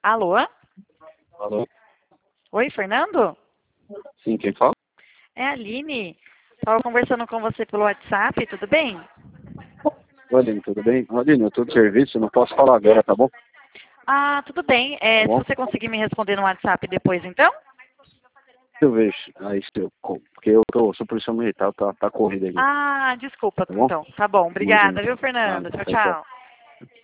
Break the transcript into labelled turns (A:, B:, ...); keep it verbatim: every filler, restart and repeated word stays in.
A: Alô?
B: Alô?
A: Oi, Fernando?
B: Sim, quem fala?
A: É a Aline. Estava conversando com você pelo WhatsApp, tudo bem?
B: Oi, Aline, tudo bem? Aline, eu estou de serviço, não posso falar agora, tá bom?
A: Ah, tudo bem. É,
B: Tá
A: se
B: bom?
A: você conseguir me responder no WhatsApp depois, então?
B: Eu vejo. Aí, se eu, porque eu tô, sou policial militar, tá, tá corrido aqui,
A: Ah, desculpa,
B: tá bom?
A: então. Tá bom.
B: Tamo
A: Obrigada,
B: junto.
A: viu,
B: Tá,
A: Fernando? Tchau,
B: tchau, tchau.
A: tchau.